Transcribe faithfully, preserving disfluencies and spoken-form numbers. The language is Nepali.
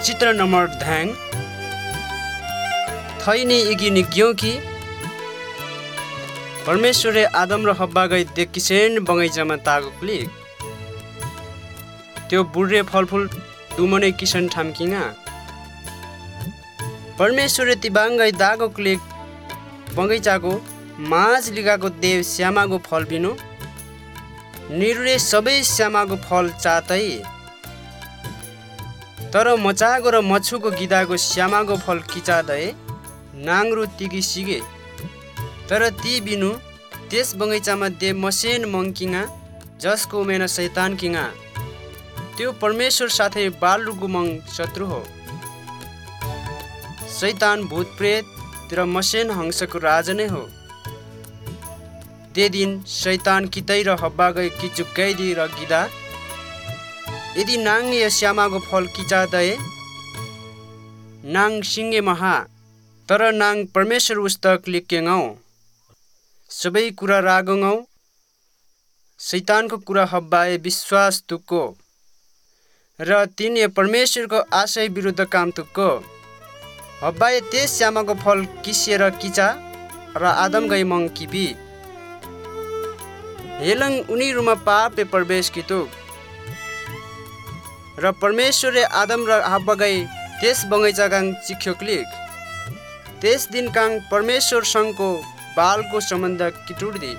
चित्र नम्बर ध्यान थैने इगिने ग्यो कि परमेश्वरले आदम र हब्बा गई देखिसेन बगैँचामा तागो क्लिक त्यो बुढे फलफुल दुमने किसन ठाम्किङा परमेश्वरले तिबाङ्गै दागो क्लिक बगैँचाको माझ लिगाको देव श्यामाको फल बिनु निरुले सबै श्यामाको फल चातै तर मचाको र मछुको गिदाको श्यामाको फल किचादे नाङ्रो तिगी सिगे तर ती बिनु त्यस बगैँचामा देव मसेन मङ्किङा जसको उमेर शैतान किङा त्यो परमेश्वर साथै बालुको मङ शत्रु हो शैतान भूत प्रेत र मसेन हंसको राजा नै हो ते दिन शैतान कितै र हब्बा गई किचुक्काइदी र गिदा यदि नाङ या श्यामाको फल किचादए नाङ सिङ्गे महा तर नाङ परमेश्वर उस्तक लिक्केङौ सबै कुरा रागङौ शैतानको कुरा हब्बाए विश्वास तुक्को र तिनी परमेश्वरको आशय विरुद्ध काम तुक्को हब्बाए त्यस श्यामाको फल किसिएर किचा र आदम गई मङ किपी हेलङ उनीहरूमा पापे प्रवेश कितुक र परमेश्वरले आदम र हब्बा गई त्यस बगैँचा काङ चिख्यो क्लिक त्यस दिन काङ परमेश्वर सँगको बालको सम्बन्ध किटुड्दी